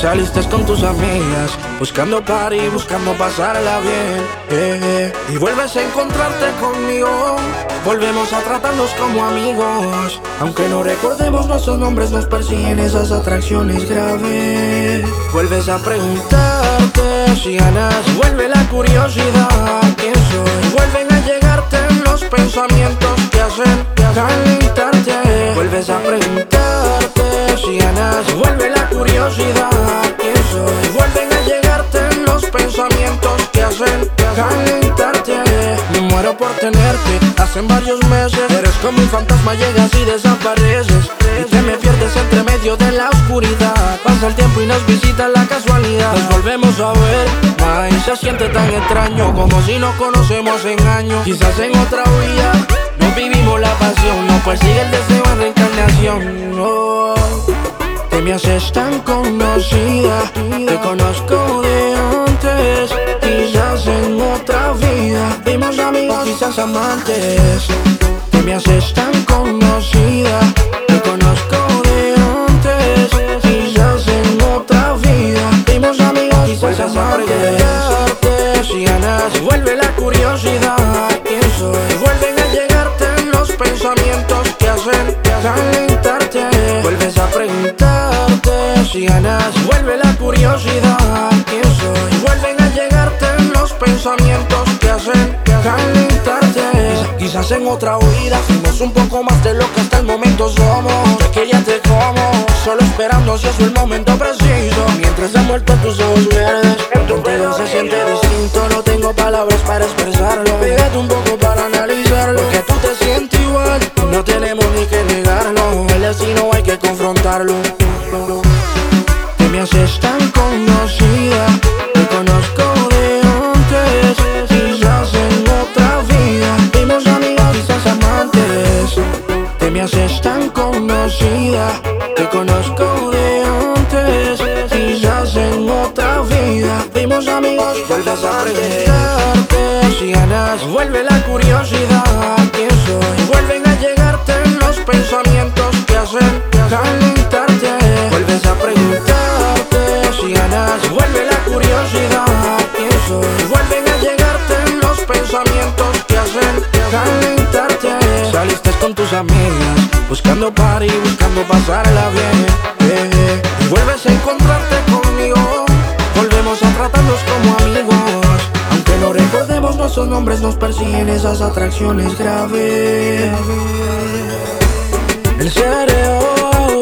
Saliste con tus amigas, buscando party, buscando pasarla bien, Y vuelves a encontrarte conmigo, volvemos a tratarnos como amigos. Aunque no recordemos nuestros nombres, nos persiguen esas atracciones graves. Vuelves a preguntarte si ganas, vuelve la curiosidad, ¿quién soy? Vuelven a llegarte los pensamientos que hacen calentarte. Vuelves a preguntarte si ganas, vuelve la curiosidad, ¿quién soy? Vuelven a llegarte los pensamientos que hacen calentarte. Me muero por tenerte, hacen varios meses. Eres como un fantasma, llegas y desapareces, y te me pierdes entre medio de la oscuridad. Pasa el tiempo y nos visita la casualidad. Nos volvemos a ver, ay, se siente tan extraño, como si nos conocemos en años. Quizás en otra vida no vivimos la pasión, no persigue el deseo en reencarnación. Oh, te me haces tan conocida, te conozco de antes. Quizás en otra vida fuimos amigos, quizás amantes. Te me haces tan conocida, te conozco de antes. Quizás en otra vida fuimos amigos, quizás amantes. Si ganas, vuelve la curiosidad, ¿quién soy? Vuelven a llegarte los pensamientos que hacen calentarte. Vuelves a preguntarte si ganas, vuelve la curiosidad, ¿quién soy? Vuelven a llegarte los pensamientos que hacen calentarte. Quizás en otra vida fuimos un poco más de lo que hasta el momento somos. Sé que ya te como, solo esperando si es el momento preciso. Mientras han vuelto tus ojos verdes, contigo se siente distinto. No tengo palabras para expresarlo, pégate un poco para analizarlo, porque tú te sientes igual, no tenemos ni que negarlo. El destino hay que confrontarlo. Te me haces tan conocida, te conozco de antes. Quizás en otra vida fuimos amigos, quizás amantes. Te me haces tan conocida, te conozco de antes. Quizás en otra vida fuimos amigos. Vuelves a preguntarte si ganas, vuelve la curiosidad, ¿quién soy? Vuelven a llegarte los pensamientos que hacen calentarte. Vuelves a preguntarte si ganas, vuelve la curiosidad, ¿quién soy? Vuelven a llegarte los pensamientos que hacen calentarte. Saliste con tus amigas, buscando party, buscando pasarla bien, Y vuelves a encontrarte conmigo, volvemos a tratarnos como amigos. Aunque no recordemos nuestros nombres, nos persiguen esas atracciones graves. El cerebro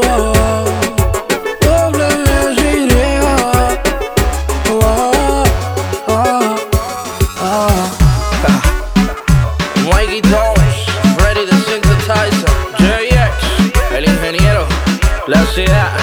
Mikey Tones, Freddy the Synthesizer, JX, el ingeniero, la ciudad.